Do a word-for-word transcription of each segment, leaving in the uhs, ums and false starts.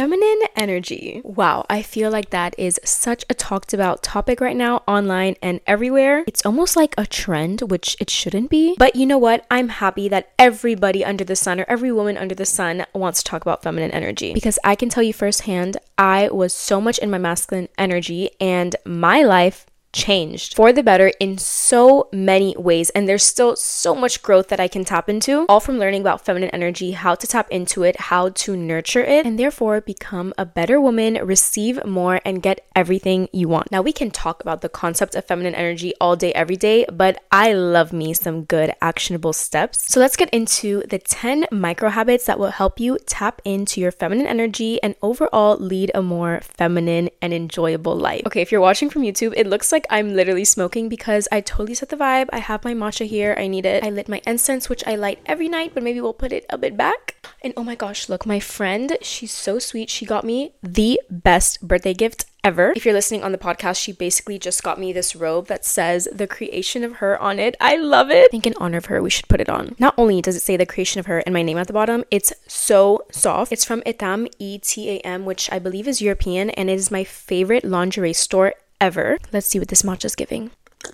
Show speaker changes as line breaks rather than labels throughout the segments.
Feminine energy. Wow, I feel like that is such a talked about topic right now, online and everywhere. It's almost like a trend, which it shouldn't be. But you know what? I'm happy that everybody under the sun, or every woman under the sun, wants to talk about feminine energy. Because I can tell you firsthand, I was so much in my masculine energy, and my life changed for the better in so many ways, and there's still so much growth that I can tap into, all from learning about feminine energy, how to tap into it, how to nurture it, and therefore become a better woman, receive more, and get everything you want. Now, we can talk about the concept of feminine energy all day, every day, but I love me some good actionable steps. So let's get into the ten micro habits that will help you tap into your feminine energy and overall lead a more feminine and enjoyable life. Okay, if you're watching from YouTube, it looks like I'm literally smoking because I totally set the vibe. I have my matcha here. I need it. I lit my incense, which I light every night, but maybe we'll put it a bit back. And oh my gosh, look, my friend, she's so sweet. She got me the best birthday gift ever. If you're listening on the podcast, she basically just got me this robe that says the creation of her on it. I love it. I think in honor of her, we should put it on. Not only does it say the creation of her and my name at the bottom, it's so soft. It's from Etam, E T A M, which I believe is European, and it is my favorite lingerie store ever. Let's see what this matcha is giving.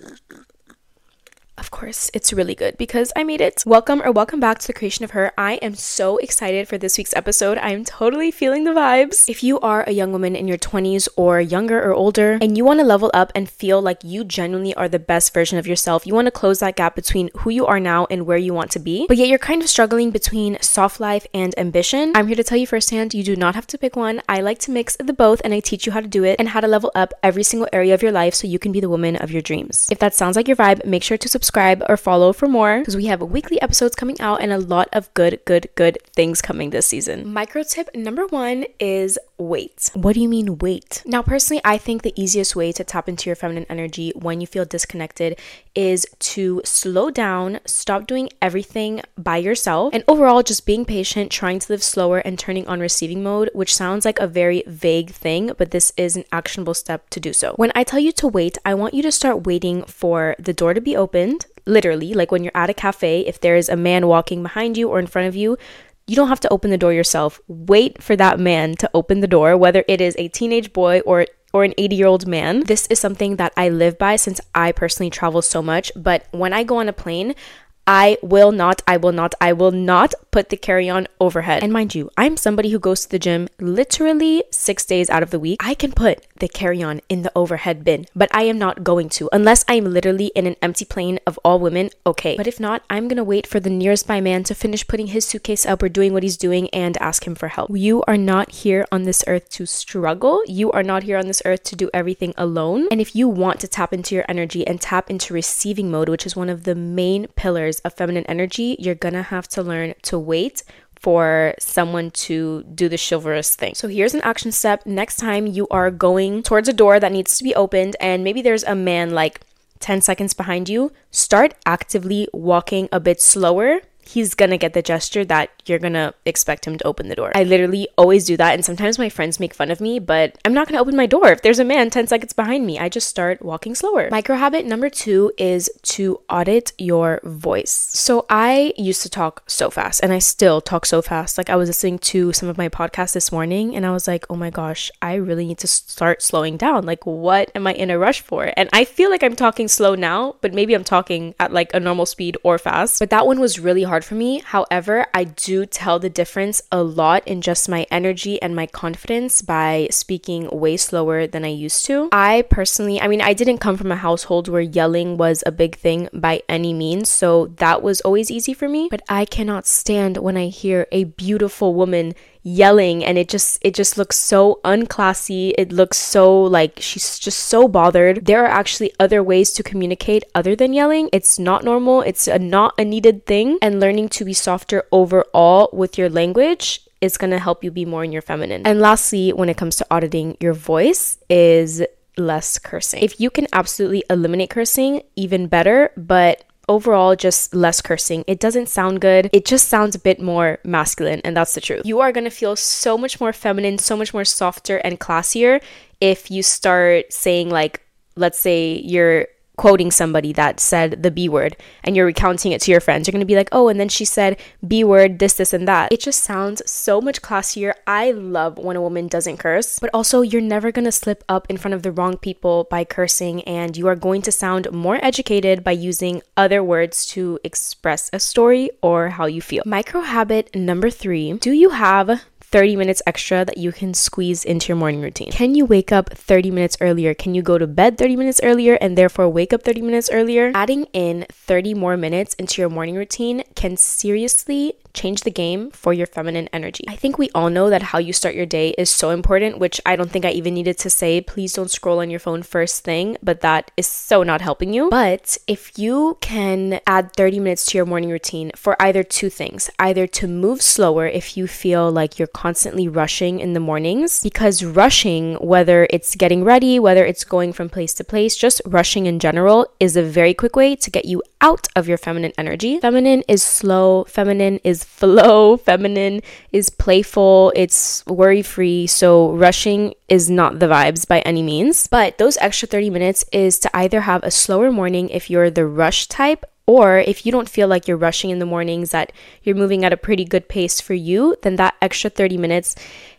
Of course, it's really good because I made it. Welcome or welcome back to the creation of her. I am so excited for this week's episode. I am totally feeling the vibes. If you are a young woman in your twenties or younger or older and you want to level up and feel like you genuinely are the best version of yourself, you want to close that gap between who you are now and where you want to be, but yet you're kind of struggling between soft life and ambition, I'm here to tell you firsthand, you do not have to pick one. I like to mix the both, and I teach you how to do it and how to level up every single area of your life so you can be the woman of your dreams. If that sounds like your vibe, make sure to subscribe subscribe or follow for more, because we have weekly episodes coming out and a lot of good, good, good things coming this season. Micro tip number one is wait. What do you mean wait? Now, personally, I think the easiest way to tap into your feminine energy when you feel disconnected is to slow down, stop doing everything by yourself, and overall just being patient, trying to live slower, and turning on receiving mode, which sounds like a very vague thing, but this is an actionable step to do so. When I tell you to wait, I want you to start waiting for the door to be opened. Literally, like when you're at a cafe, if there is a man walking behind you or in front of you, you don't have to open the door yourself. Wait for that man to open the door, whether it is a teenage boy or or an eighty-year-old man. This is something that I live by since I personally travel so much. But when I go on a plane, I will not, I will not, I will not put the carry-on overhead. And mind you, I'm somebody who goes to the gym literally six days out of the week. I can put the carry-on in the overhead bin, but I am not going to unless I'm literally in an empty plane of all women. Okay, but if not, I'm gonna wait for the nearest by man to finish putting his suitcase up or doing what he's doing and ask him for help. You are not here on this earth to struggle. You are not here on this earth to do everything alone. And if you want to tap into your energy and tap into receiving mode, which is one of the main pillars of feminine energy, you're gonna have to learn to wait for someone to do the chivalrous thing. So here's an action step. Next time you are going towards a door that needs to be opened and maybe there's a man like ten seconds behind you, start actively walking a bit slower. He's gonna get the gesture that you're gonna expect him to open the door. I literally always do that, and sometimes my friends make fun of me, but I'm not gonna open my door if there's a man ten seconds behind me. I just start walking slower. Micro habit number two is to audit your voice. So I used to talk so fast, and I still talk so fast. Like I was listening to some of my podcasts this morning, and I was like, oh my gosh, I really need to start slowing down. Like, what am I in a rush for? And I feel like I'm talking slow now, but maybe I'm talking at like a normal speed or fast. But that one was really hard for me. However, I do tell the difference a lot in just my energy and my confidence by speaking way slower than I used to. I personally, I mean, I didn't come from a household where yelling was a big thing by any means, so that was always easy for me. But I cannot stand when I hear a beautiful woman yelling and it just it just looks so unclassy. It looks so like she's just so bothered. There are actually other ways to communicate other than yelling. It's not normal. It's a not a needed thing, and learning to be softer overall with your language is going to help you be more in your feminine. And lastly, when it comes to auditing your voice, is less cursing. If you can absolutely eliminate cursing, even better, but overall, just less cursing. It doesn't sound good. It just sounds a bit more masculine, and that's the truth. You are going to feel so much more feminine, so much more softer and classier if you start saying, like, let's say you're quoting somebody that said the B word and you're recounting it to your friends, you're going to be like, oh, and then she said B word, this, this, and that. It just sounds so much classier. I love when a woman doesn't curse, but also you're never going to slip up in front of the wrong people by cursing, and you are going to sound more educated by using other words to express a story or how you feel. Micro habit number three, do you have thirty minutes extra that you can squeeze into your morning routine? Can you wake up thirty minutes earlier? Can you go to bed thirty minutes earlier and therefore wake up thirty minutes earlier? Adding in thirty more minutes into your morning routine can seriously change the game for your feminine energy. I think we all know that how you start your day is so important, which I don't think I even needed to say. Please don't scroll on your phone first thing, but that is so not helping you. But if you can add thirty minutes to your morning routine for either two things, either to move slower if you feel like you're constantly rushing in the mornings, because rushing, whether it's getting ready, whether it's going from place to place, just rushing in general is a very quick way to get you out of your feminine energy. Feminine is slow, feminine is flow, feminine is playful, it's worry-free, so rushing is not the vibes by any means. But those extra thirty minutes is to either have a slower morning if you're the rush type, or if you don't feel like you're rushing in the mornings, that you're moving at a pretty good pace for you, then that extra thirty minutes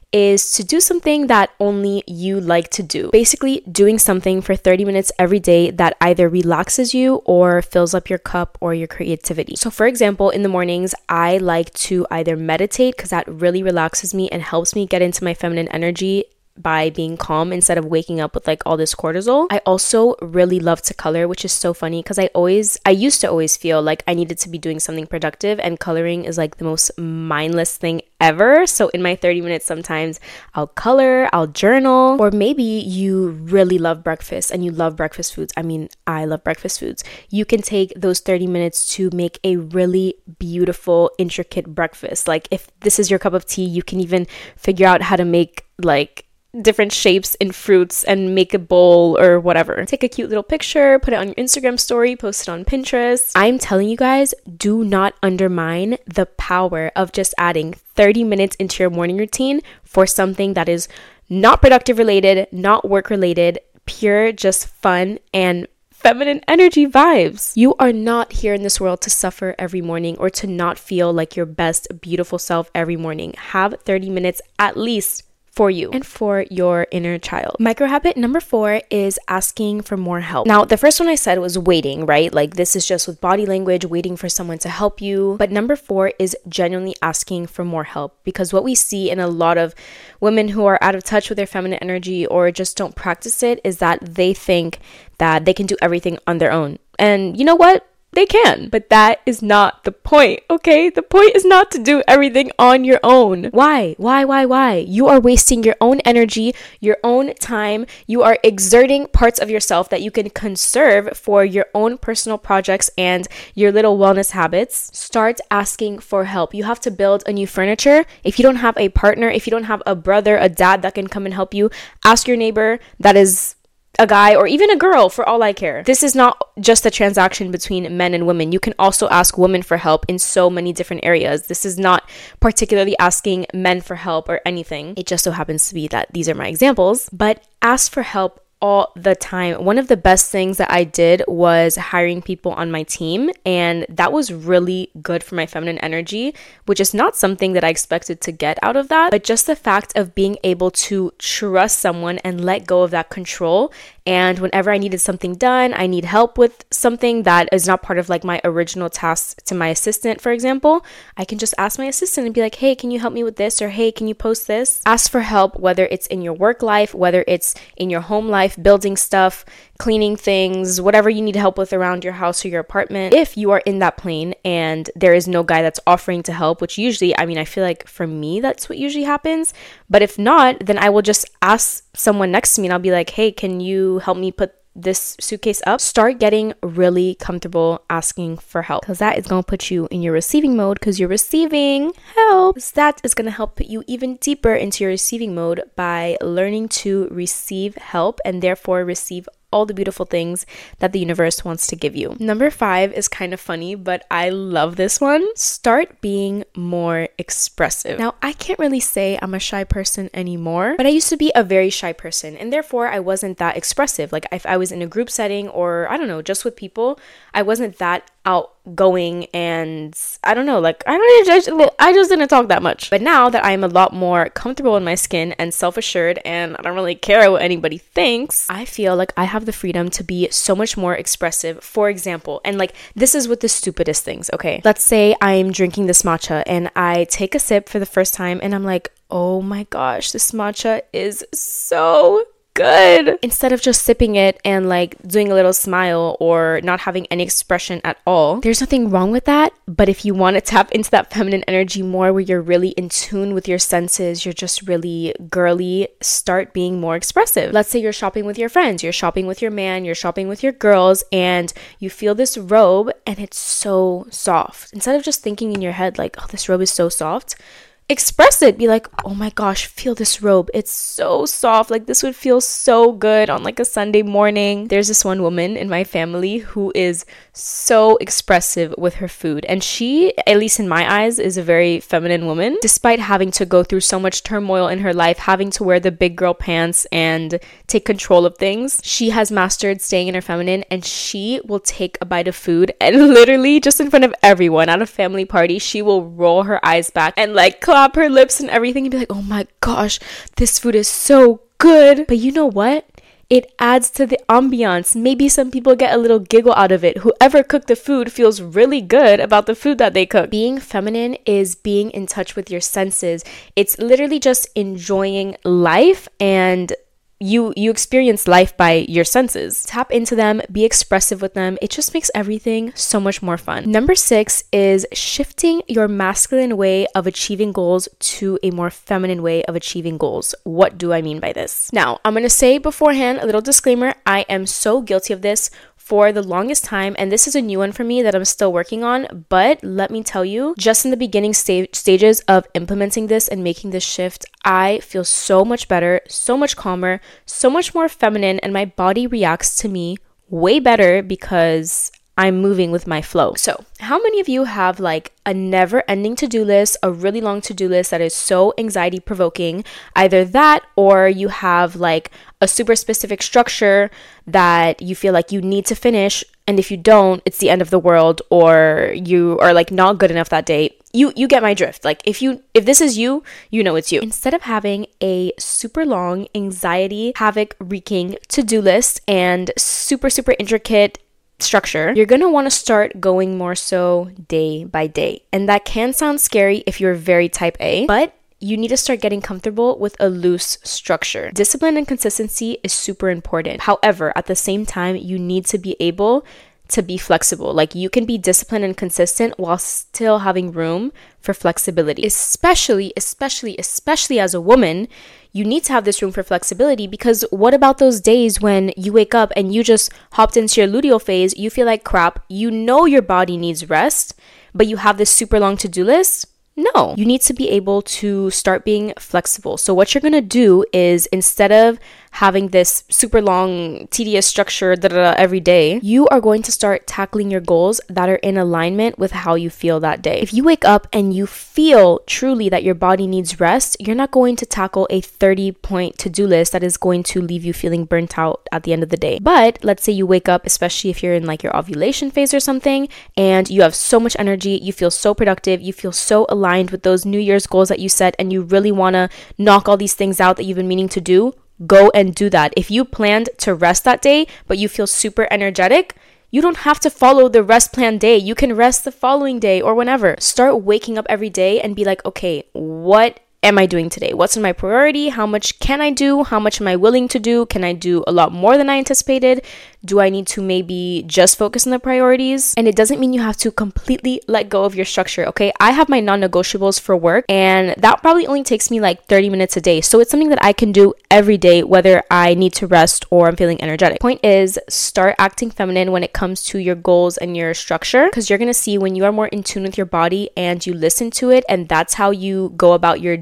is to do something that only you like to do. Basically, doing something for thirty minutes every day that either relaxes you or fills up your cup or your creativity. So for example, in the mornings, I like to either meditate because that really relaxes me and helps me get into my feminine energy by being calm instead of waking up with like all this cortisol. I also really love to color, which is so funny because I always, I used to always feel like I needed to be doing something productive, and coloring is like the most mindless thing ever. So in my thirty minutes, sometimes I'll color, I'll journal, or maybe you really love breakfast and you love breakfast foods. I mean, I love breakfast foods. You can take those thirty minutes to make a really beautiful, intricate breakfast. Like if this is your cup of tea, you can even figure out how to make like different shapes in fruits and make a bowl or whatever. Take a cute little picture, put it on your Instagram story, post it on Pinterest. I'm telling you guys, do not undermine the power of just adding thirty minutes into your morning routine for something that is not productive related, not work related, pure just fun and feminine energy vibes. You are not here in this world to suffer every morning or to not feel like your best beautiful self every morning. Have thirty minutes at least for you and for your inner child. Micro habit number four is asking for more help. Now, the first one I said was waiting, right? Like this is just with body language, waiting for someone to help you. But number four is genuinely asking for more help, because what we see in a lot of women who are out of touch with their feminine energy or just don't practice it is that they think that they can do everything on their own. And you know what? They can, but that is not the point, okay? The point is not to do everything on your own. Why? Why, why, why? You are wasting your own energy, your own time. You are exerting parts of yourself that you can conserve for your own personal projects and your little wellness habits. Start asking for help. You have to build a new furniture. If you don't have a partner, if you don't have a brother, a dad that can come and help you, ask your neighbor that is a guy or even a girl, for all I care. This is not just a transaction between men and women. You can also ask women for help in so many different areas. This is not particularly asking men for help or anything. It just so happens to be that these are my examples, but ask for help all the time. One of the best things that I did was hiring people on my team, and that was really good for my feminine energy, which is not something that I expected to get out of that, but just the fact of being able to trust someone and let go of that control. And whenever I needed something done, I need help with something that is not part of like my original task to my assistant, for example, I can just ask my assistant and be like, hey, can you help me with this? Or hey, can you post this? Ask for help, whether it's in your work life, whether it's in your home life, building stuff, cleaning things, whatever you need help with around your house or your apartment. If you are in that plane and there is no guy that's offering to help, which usually, I mean, I feel like for me, that's what usually happens. But if not, then I will just ask someone next to me and I'll be like, hey, can you help me put this suitcase up? Start getting really comfortable asking for help, because that is going to put you in your receiving mode, because you're receiving help. That is going to help put you even deeper into your receiving mode by learning to receive help and therefore receive all the beautiful things that the universe wants to give you. Number five is kind of funny, but I love this one. Start being more expressive. Now, I can't really say I'm a shy person anymore, but I used to be a very shy person, and therefore I wasn't that expressive. Like if I was in a group setting or I don't know, just with people, I wasn't that outgoing, and I don't know, like I don't just I just didn't talk that much. But now that I'm a lot more comfortable in my skin and self-assured, and I don't really care what anybody thinks, I feel like I have the freedom to be so much more expressive. For example, and like this is with the stupidest things, okay? Let's say I'm drinking this matcha and I take a sip for the first time and I'm like, oh my gosh, this matcha is so good. Instead of just sipping it and like doing a little smile or not having any expression at all, there's nothing wrong with that. But if you want to tap into that feminine energy more, where you're really in tune with your senses, you're just really girly, start being more expressive. Let's say you're shopping with your friends, you're shopping with your man, you're shopping with your girls, and you feel this robe and it's so soft. Instead of just thinking in your head like, oh, this robe is so soft, express it. Be like, oh my gosh, feel this robe. It's so soft. Like this would feel so good on like a Sunday morning. There's this one woman in my family who is so expressive with her food. And she, at least in my eyes, is a very feminine woman. Despite having to go through so much turmoil in her life, having to wear the big girl pants and take control of things, she has mastered staying in her feminine, and she will take a bite of food and literally just in front of everyone at a family party, she will roll her eyes back and like clap her lips and everything and be like, oh my gosh, this food is so good. But you know what? It adds to the ambiance. Maybe some people get a little giggle out of it. Whoever cooked the food feels really good about the food that they cook. Being feminine is being in touch with your senses. It's literally just enjoying life, and You you experience life by your senses. Tap into them, be expressive with them. It just makes everything so much more fun. Number six is shifting your masculine way of achieving goals to a more feminine way of achieving goals. What do I mean by this? Now, I'm going to say beforehand, a little disclaimer, I am so guilty of this for the longest time, and this is a new one for me that I'm still working on. But let me tell you, just in the beginning sta- stages of implementing this and making this shift, I feel so much better, so much calmer, so much more feminine, and my body reacts to me way better because I'm moving with my flow. So how many of you have like a never ending to-do list, a really long to-do list that is so anxiety provoking? Either that, or you have like a super specific structure that you feel like you need to finish, and if you don't, it's the end of the world, or you are like not good enough that day. You you get my drift. Like if you if this is you, you know it's you. Instead of having a super long anxiety havoc wreaking to-do list and super super intricate structure, you're gonna want to start going more so day by day. And that can sound scary if you're very type A, but you need to start getting comfortable with a loose structure. Discipline and consistency is super important. However, at the same time, you need to be able to be flexible. Like you can be disciplined and consistent while still having room for flexibility. Especially, especially, especially as a woman, you need to have this room for flexibility, because what about those days when you wake up and you just hopped into your luteal phase, you feel like crap, you know your body needs rest, but you have this super long to-do list? No, you need to be able to start being flexible. So what you're going to do is, instead of having this super long, tedious structure da, da, da, every day, you are going to start tackling your goals that are in alignment with how you feel that day. If you wake up and you feel truly that your body needs rest, you're not going to tackle a thirty point to-do list that is going to leave you feeling burnt out at the end of the day. But let's say you wake up, especially if you're in like your ovulation phase or something, and you have so much energy, you feel so productive, you feel so aligned with those New Year's goals that you set, and you really want to knock all these things out that you've been meaning to do. Go and do that. If you planned to rest that day, but you feel super energetic, you don't have to follow the rest plan day. You can rest the following day or whenever. Start waking up every day and be like, okay, what am I doing today? What's in my priority? How much can I do? How much am I willing to do? Can I do a lot more than I anticipated? Do I need to maybe just focus on the priorities? And it doesn't mean you have to completely let go of your structure, okay? I have my non-negotiables for work, and that probably only takes me like thirty minutes a day. So it's something that I can do every day, whether I need to rest or I'm feeling energetic. Point is, start acting feminine when it comes to your goals and your structure, because you're gonna see when you are more in tune with your body and you listen to it, and that's how you go about your day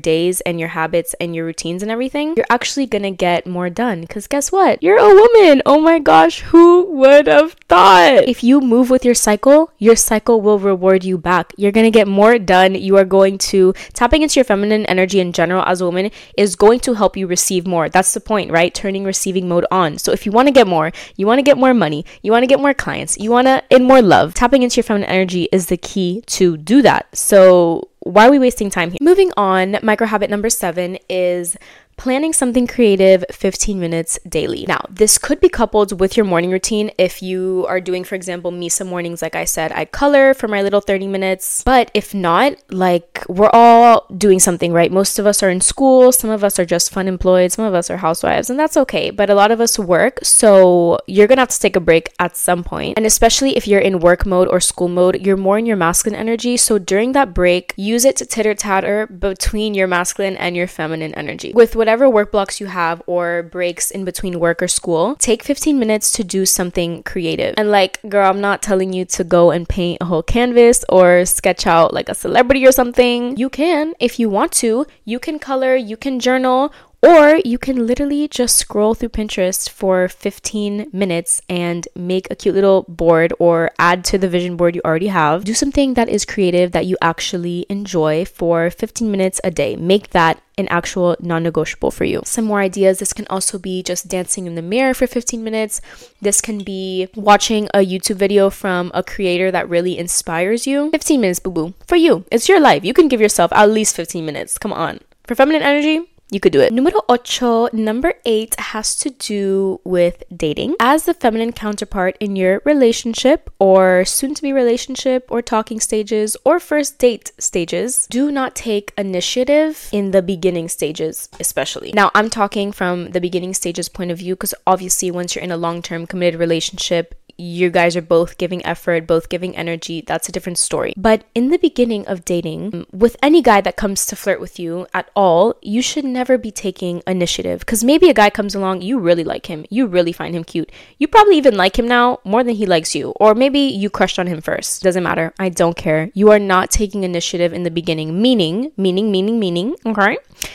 days and your habits and your routines and everything, you're actually gonna get more done. Because guess what? You're a woman. Oh my gosh, who would have thought? If you move with your cycle, your cycle will reward you back. You're gonna get more done. You are going to, tapping into your feminine energy in general as a woman is going to help you receive more. That's the point, right? Turning receiving mode on. So if you want to get more, you want to get more money, you want to get more clients, you want to in more love, tapping into your feminine energy is the key to do that. So why are we wasting time here? Moving on, micro habit number seven is planning something creative fifteen minutes daily. Now, this could be coupled with your morning routine. If you are doing, for example, Misa mornings, like I said, I color for my little thirty minutes. But if not, like we're all doing something, right? Most of us are in school. Some of us are just fun employed. Some of us are housewives, and that's okay. But a lot of us work. So you're going to have to take a break at some point. And especially if you're in work mode or school mode, you're more in your masculine energy. So during that break, use it to titter tatter between your masculine and your feminine energy. With what whatever work blocks you have or breaks in between work or school, take fifteen minutes to do something creative. And like, girl, I'm not telling you to go and paint a whole canvas or sketch out like a celebrity or something. You can, if you want to, you can color, you can journal, or you can literally just scroll through Pinterest for fifteen minutes and make a cute little board or add to the vision board you already have. Do something that is creative that you actually enjoy for fifteen minutes a day. Make that an actual non-negotiable for you. Some more ideas. This can also be just dancing in the mirror for fifteen minutes. This can be watching a YouTube video from a creator that really inspires you. fifteen minutes, boo-boo. For you. It's your life. You can give yourself at least fifteen minutes. Come on. For feminine energy, you could do it. Numero ocho, number eight has to do with dating. As the feminine counterpart in your relationship or soon-to-be relationship or talking stages or first date stages, do not take initiative in the beginning stages, especially. Now, I'm talking from the beginning stages point of view because obviously once you're in a long-term committed relationship, you guys are both giving effort, both giving energy. That's a different story. But in the beginning of dating, with any guy that comes to flirt with you at all, you should never be taking initiative. Because maybe a guy comes along, you really like him, you really find him cute. You probably even like him now more than he likes you. Or maybe you crushed on him first. Doesn't matter. I don't care. You are not taking initiative in the beginning. Meaning, meaning, meaning, meaning, okay?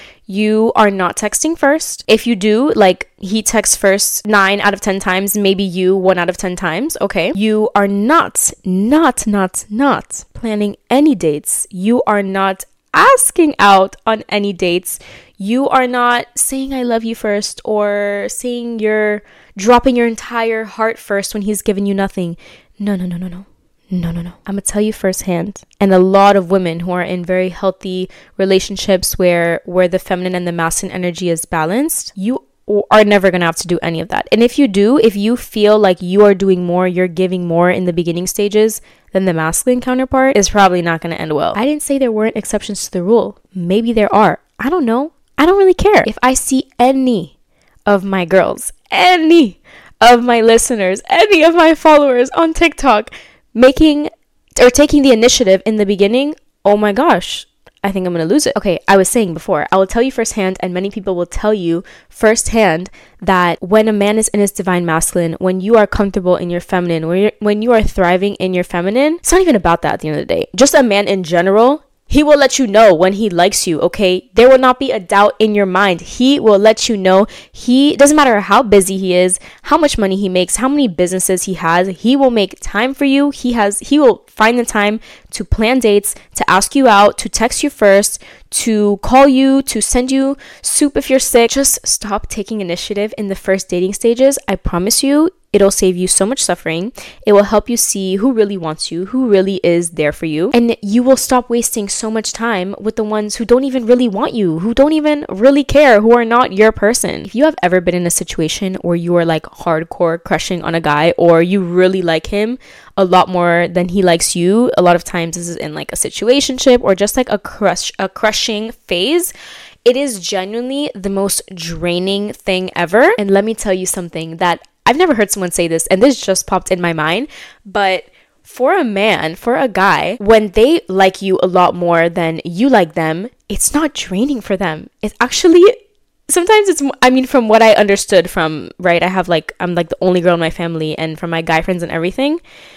You are not texting first. If you do, like he texts first nine out of ten times, maybe you one out of ten times, okay? You are not, not, not, not planning any dates. You are not asking out on any dates. You are not saying I love you first or saying you're dropping your entire heart first when he's given you nothing. No, no, no, no, no. No, no, no. I'm going to tell you firsthand. And a lot of women who are in very healthy relationships where, where the feminine and the masculine energy is balanced, you are never going to have to do any of that. And if you do, if you feel like you are doing more, you're giving more in the beginning stages than the masculine counterpart, is probably not going to end well. I didn't say there weren't exceptions to the rule. Maybe there are. I don't know. I don't really care. If I see any of my girls, any of my listeners, any of my followers on TikTok making or taking the initiative in the beginning, oh my gosh, I think I'm going to lose it. Okay, I was saying before, I will tell you firsthand, and many people will tell you firsthand, that when a man is in his divine masculine, when you are comfortable in your feminine, when, you're, when you are thriving in your feminine, it's not even about that at the end of the day. Just a man in general, he will let you know when he likes you, okay? There will not be a doubt in your mind. He will let you know. He doesn't matter how busy he is, how much money he makes, how many businesses he has. He will make time for you. He has he will find the time to plan dates, to ask you out, to text you first, to call you, to send you soup if you're sick. Just stop taking initiative in the first dating stages. I promise you, it'll save you so much suffering. It will help you see who really wants you, who really is there for you. And you will stop wasting so much time with the ones who don't even really want you, who don't even really care, who are not your person. If you have ever been in a situation where you are like hardcore crushing on a guy, or you really like him a lot more than he likes you, a lot of times this is in like a situationship or just like a crush, a crushing phase. It is genuinely the most draining thing ever. And let me tell you something that I've never heard someone say this, and this just popped in my mind, but for a man, for a guy, when they like you a lot more than you like them, it's not draining for them. It's actually, sometimes it's, I mean, from what I understood from, right, I have like, I'm like the only girl in my family, and from my guy friends and everything,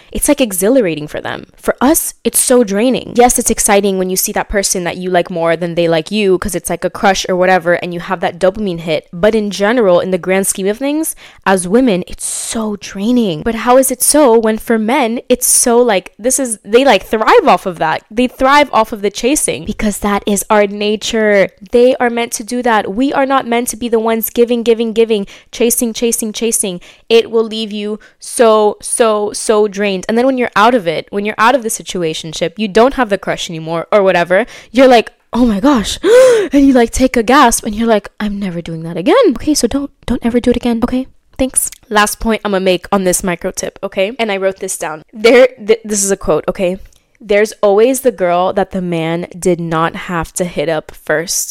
it's like exhilarating for them. For us, it's so draining. Yes, it's exciting when you see that person that you like more than they like you because it's like a crush or whatever, and you have that dopamine hit. But in general, in the grand scheme of things, as women, it's so draining. But how is it so when for men, it's so like, this is, they like thrive off of that. They thrive off of the chasing because that is our nature. They are meant to do that. We are not meant to be the ones giving, giving, giving, chasing, chasing, chasing. It will leave you so, so, so drained. And then when you're out of it, when you're out of the situationship, you don't have the crush anymore or whatever, you're like, oh my gosh, and you like take a gasp and you're like, I'm never doing that again. Okay, so don't don't ever do it again. Okay, thanks. Last point I'm gonna make on this micro tip, okay? And I wrote this down. There, th- this is a quote, okay? There's always the girl that the man did not have to hit up first.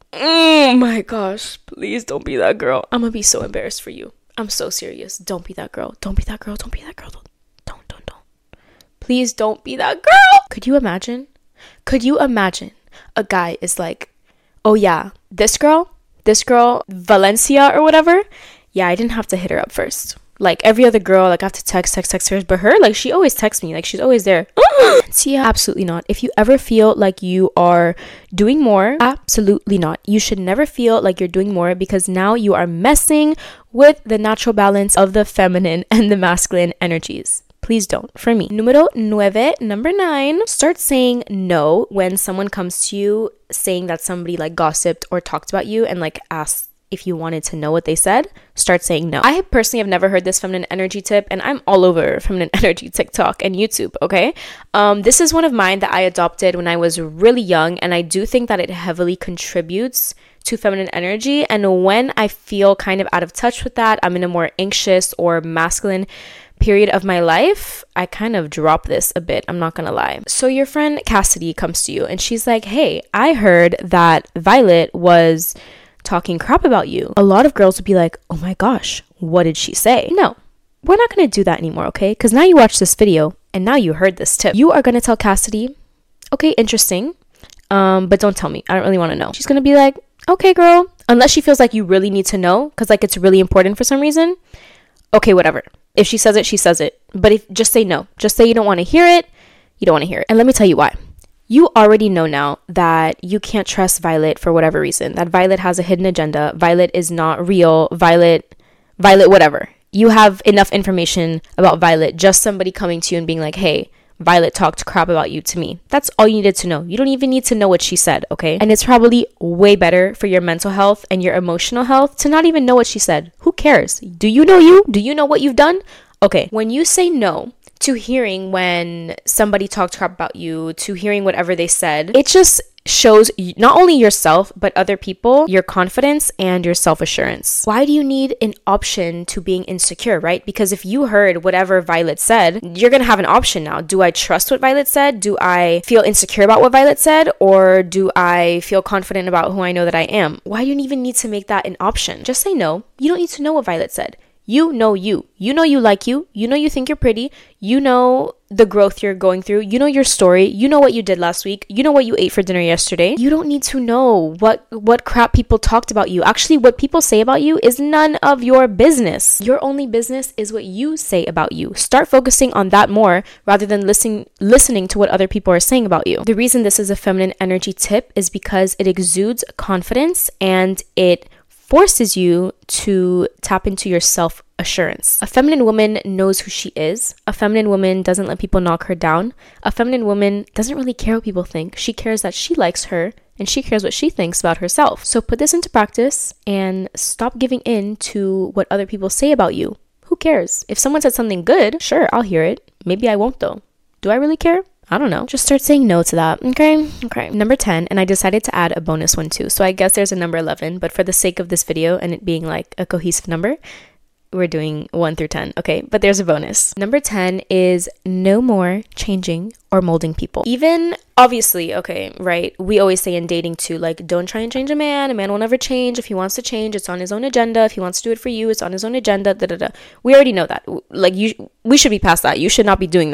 Oh my gosh, please don't be that girl. I'm gonna be so embarrassed for you. I'm so serious. Don't be that girl. Don't be that girl. Don't be that girl. Don't, don't, don't, don't. Please don't be that girl. Could you imagine? Could you imagine a guy is like, oh yeah, this girl, this girl, Valencia or whatever, yeah, I didn't have to hit her up first. Like every other girl, like I have to text, text, text her, but her, like she always texts me, like she's always there. Valencia, absolutely not. If you ever feel like you are doing more, absolutely not. You should never feel like you're doing more because now you are messing with the natural balance of the feminine and the masculine energies. Please don't. For me. Numero nueve, number nine, start saying no when someone comes to you saying that somebody like gossiped or talked about you and like asked if you wanted to know what they said. Start saying no. I personally have never heard this feminine energy tip, and I'm all over feminine energy TikTok and YouTube, okay? Um, this is one of mine that I adopted when I was really young, and I do think that it heavily contributes to feminine energy. And when I feel kind of out of touch with that, I'm in a more anxious or masculine period of my life, I kind of drop this a bit, I'm not gonna lie. So your friend Cassidy comes to you and she's like, hey, I heard that Violet was talking crap about you. A lot of girls would be like, oh my gosh, what did she say? No, we're not gonna do that anymore, okay? Because now you watched this video and now you heard this tip. You are gonna tell Cassidy, okay, interesting, um, but don't tell me, I don't really want to know. She's gonna be like, okay girl, unless she feels like you really need to know because like it's really important for some reason, okay, whatever. If she says it, she says it. But if just say no. Just say you don't want to hear it. You don't want to hear it. And let me tell you why. You already know now that you can't trust Violet for whatever reason. That Violet has a hidden agenda. Violet is not real. Violet, Violet, whatever. You have enough information about Violet. Just somebody coming to you and being like, hey, Violet talked crap about you to me. That's all you needed to know. You don't even need to know what she said, okay? And it's probably way better for your mental health and your emotional health to not even know what she said. Who cares? Do you know you? Do you know what you've done? Okay, when you say no to hearing when somebody talked crap about you, to hearing whatever they said, it just shows not only yourself, but other people, your confidence and your self-assurance. Why do you need an option to being insecure, right? Because if you heard whatever Violet said, you're going to have an option now. Do I trust what Violet said? Do I feel insecure about what Violet said? Or do I feel confident about who I know that I am? Why do you even need to make that an option? Just say no. You don't need to know what Violet said. You know you. You know you like you. You know you think you're pretty. You know the growth you're going through. You know your story. You know what you did last week. You know what you ate for dinner yesterday. You don't need to know what what crap people talked about you. Actually, what people say about you is none of your business. Your only business is what you say about you. Start focusing on that more rather than listening listening to what other people are saying about you. The reason this is a feminine energy tip is because it exudes confidence and it forces you to tap into your self-assurance. A feminine woman knows who she is. A feminine woman doesn't let people knock her down. A feminine woman doesn't really care what people think. She cares that she likes her and she cares what she thinks about herself. So put this into practice and stop giving in to what other people say about you. Who cares? If someone said something good, sure, I'll hear it. Maybe I won't though. Do I really care? I don't know. Just start saying no to that. Okay. Okay. Number ten. And I decided to add a bonus one too. So I guess there's a number eleven, but for the sake of this video and it being like a cohesive number, we're doing one through ten. Okay. But there's a bonus. Number ten is no more changing or molding people. Even obviously, okay, right. We always say in dating too, like, don't try and change a man. A man will never change. If he wants to change, it's on his own agenda. If he wants to do it for you, it's on his own agenda. Da, da, da. We already know that. Like, you, we should be past that. You should not be doing that.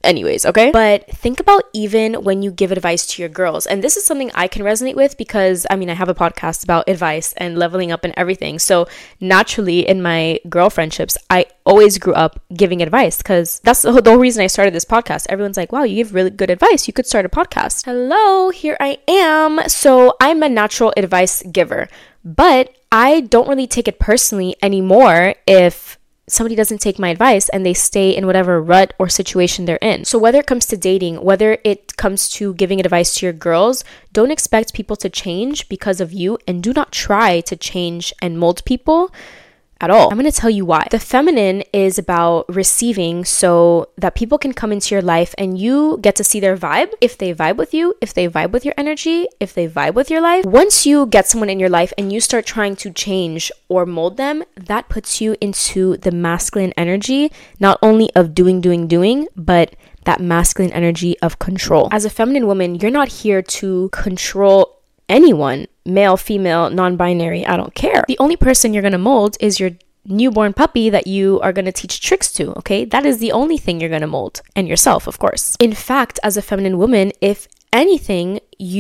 anyways, okay? But think about even when you give advice to your girls. And this is something I can resonate with because, I mean, I have a podcast about advice and leveling up and everything. So naturally, in my girl friendships, I always grew up giving advice because that's the whole reason I started this podcast. Everyone's like, wow, you give really good advice. You could start a podcast. Hello, here I am. So I'm a natural advice giver, but I don't really take it personally anymore if somebody doesn't take my advice and they stay in whatever rut or situation they're in. So whether it comes to dating, whether it comes to giving advice to your girls, don't expect people to change because of you, and do not try to change and mold people at all. I'm going to tell you why. The feminine is about receiving so that people can come into your life and you get to see their vibe. If they vibe with you, if they vibe with your energy, if they vibe with your life. Once you get someone in your life and you start trying to change or mold them, that puts you into the masculine energy, not only of doing, doing, doing, but that masculine energy of control. As a feminine woman, you're not here to control anyone, male, female, non-binary, I don't care. The only person you're going to mold is your newborn puppy that you are going to teach tricks to, okay? That is the only thing you're going to mold. And yourself, of course. In fact, as a feminine woman, if anything,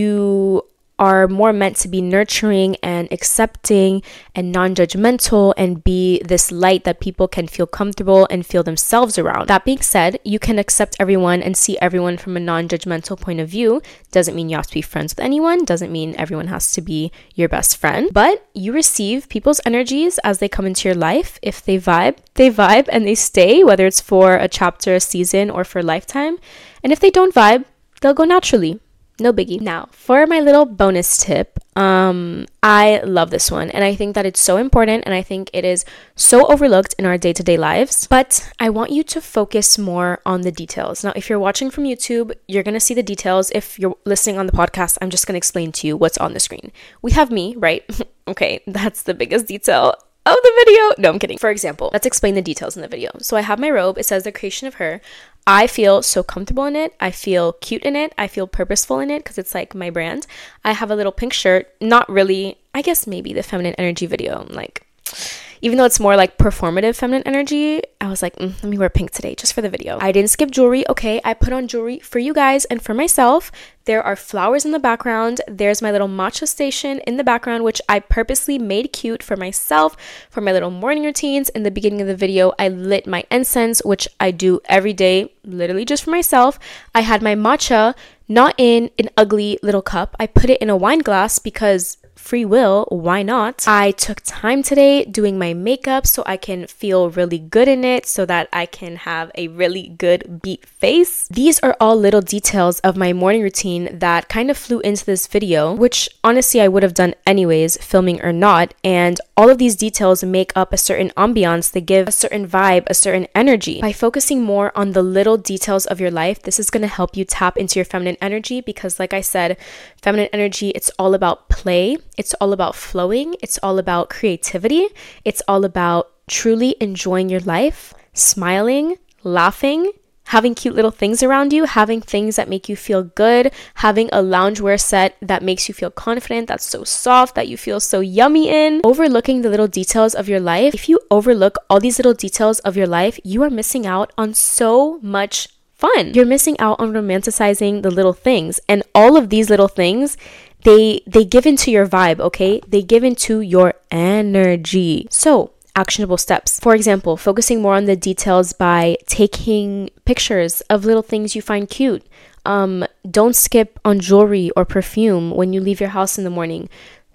you are more meant to be nurturing and accepting and non-judgmental and be this light that people can feel comfortable and feel themselves around. That being said, you can accept everyone and see everyone from a non-judgmental point of view. Doesn't mean you have to be friends with anyone. Doesn't mean everyone has to be your best friend. But you receive people's energies as they come into your life. If they vibe, they vibe and they stay, whether it's for a chapter, a season, or for a lifetime. And if they don't vibe, they'll go naturally. No biggie. Now, for my little bonus tip, um, I love this one, and I think that it's so important, and I think it is so overlooked in our day-to-day lives, but I want you to focus more on the details. Now, if you're watching from YouTube, you're going to see the details. If you're listening on the podcast, I'm just going to explain to you what's on the screen. We have me, right? Okay, that's the biggest detail of the video. No, I'm kidding. For example, let's explain the details in the video. So I have my robe. It says The Creation of Her. I feel so comfortable in it. I feel cute in it. I feel purposeful in it because it's like my brand. I have a little pink shirt. Not really, I guess maybe the feminine energy video. Like, even though it's more like performative feminine energy, I was like, mm, let me wear pink today just for the video. I didn't skip jewelry. Okay, I put on jewelry for you guys and for myself. There are flowers in the background. There's my little matcha station in the background, which I purposely made cute for myself, for my little morning routines. In the beginning of the video, I lit my incense, which I do every day, literally just for myself. I had my matcha, not in an ugly little cup. I put it in a wine glass because free will, why not? I took time today doing my makeup so I can feel really good in it, so that I can have a really good beat face. These are all little details of my morning routine that kind of flew into this video, which honestly I would have done anyways, filming or not. And all of these details make up a certain ambiance. They give a certain vibe, a certain energy. By focusing more on the little details of your life, this is going to help you tap into your feminine energy, because like I said, feminine energy, it's all about play. It's all about flowing. It's all about creativity. It's all about truly enjoying your life, smiling, laughing, having cute little things around you, having things that make you feel good, having a loungewear set that makes you feel confident, that's so soft, that you feel so yummy in. Overlooking the little details of your life. If you overlook all these little details of your life, you are missing out on so much fun. You're missing out on romanticizing the little things. And all of these little things, they they give into your vibe, okay? They give into your energy. So, actionable steps. For example, focusing more on the details by taking pictures of little things you find cute. Um, don't skip on jewelry or perfume when you leave your house in the morning.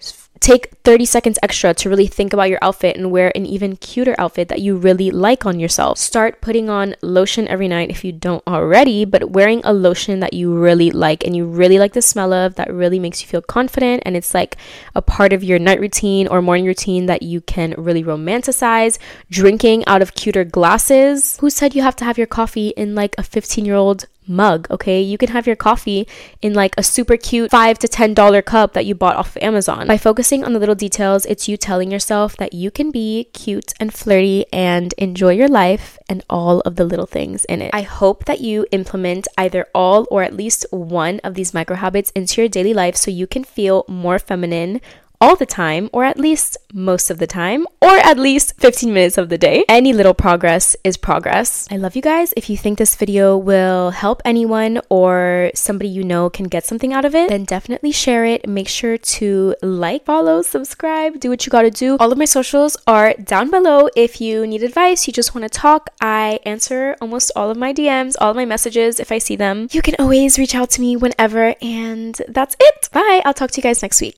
Take thirty seconds extra to really think about your outfit and wear an even cuter outfit that you really like on yourself. Start putting on lotion every night if you don't already, but wearing a lotion that you really like and you really like the smell of, that really makes you feel confident, and it's like a part of your night routine or morning routine that you can really romanticize. Drinking out of cuter glasses. Who said you have to have your coffee in like a fifteen year old mug? Okay, you can have your coffee in like a super cute five to ten dollar cup that you bought off of Amazon. By focusing on the little details, it's you telling yourself that you can be cute and flirty and enjoy your life and all of the little things in it. I hope that you implement either all or at least one of these micro habits into your daily life so you can feel more feminine all the time, or at least most of the time, or at least fifteen minutes of the day. Any little progress is progress. I love you guys. If you think this video will help anyone or somebody you know can get something out of it, then definitely share it. Make sure to like, follow, subscribe, do what you gotta do. All of my socials are down below. If you need advice, you just want to talk, I answer almost all of my D Ms, all of my messages if I see them. You can always reach out to me whenever, and that's it. Bye. I'll talk to you guys next week.